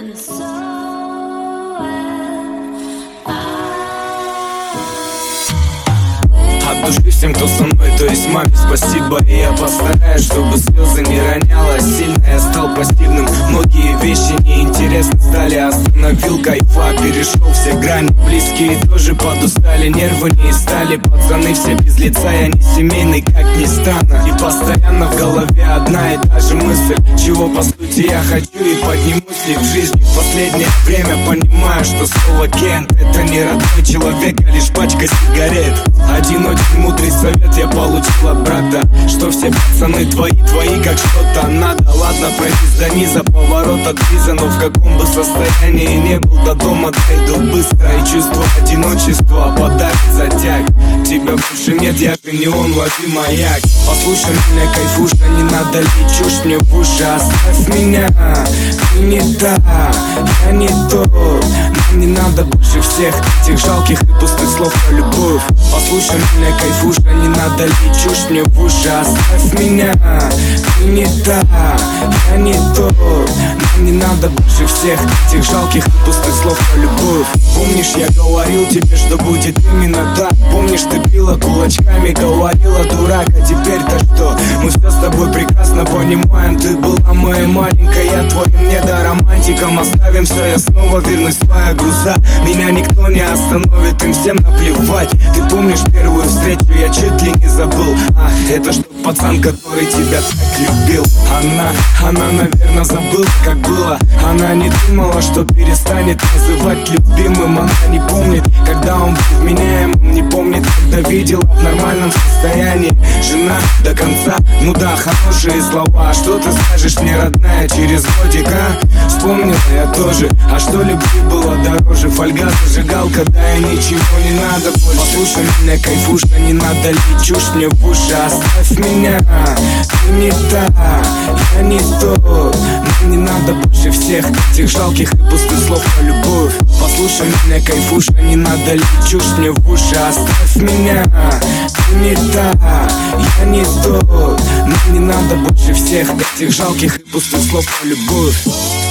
От души всем, кто со мной, то есть маме спасибо. И я постараюсь, чтобы слезы не роняла. Сильно я стал пассивным, многие вещи неинтересны стали. Остановил кайфа, перешел все грани. Близкие тоже подустали, нервы не стали. Пацаны все без лица, я не семейный, как ни странно. И постоянно в голове одна и та же мысль: чего по сути я хочу и поднимусь ли в жизни. В последнее время понимаю, что слово Кент — это не родной человек, а лишь пачка сигарет. Один очень мудрый совет я получил от брата: что все пацаны твои, как что-то надо. Ладно, пройти до низа, поворот от виза, но в каком бы состоянии не был, до дома дойду быстро. И чувство одиночества подавит затяг. Тебя больше нет, я же не он, лови маяк. Послушай меня, кайфуша, не надо лить чушь мне в уши. Оставь меня, ты не та, я не тот. Нам не надо больше всех этих жалких и пустых слов про любовь. Послушай меня, кайфуша, не надо лить чушь мне в уши. Оставь меня, ты не та, я не тот. Нам не надо больше всех этих жалких и пустых слов про любовь. Помнишь, я говорил тебе, что будет именно так? Помнишь, ты била кулачками, говорила: дурак, а теперь-то что? Мы все с тобой прекрасно понимаем. Ты была моей маленькой, я твоим недоромантиком. Оставим все, я снова вернусь в свои груза. Меня никто не остановит, им всем наплевать. Ты помнишь первую встречу, я чуть ли не забыл. Это что, пацан, который тебя так любил? Она, наверное, забыла, как было. Она не думала, что перестанет называть любимым. Она не помнит, когда он был вменяемым. Не помнит, когда видела в нормальном состоянии. Жена до конца, ну да, хорошие слова. Что ты скажешь мне, родная, через годик, а? Вспомнила я тоже, а что любви было дороже? Фольга, зажигалка, да и ничего не надо больше. Послушай меня, кайфуша, не надо лить чушь мне в уши. Оставь меня, ты не та, я не тот. Нам не надо больше всех этих жалких и пустых слов про любовь. Послушай меня, кайфуша, не надо лить чушь мне в уши. Оставь меня, ты не та, я не тот. Нам не надо больше всех этих жалких и пустых слов про любовь.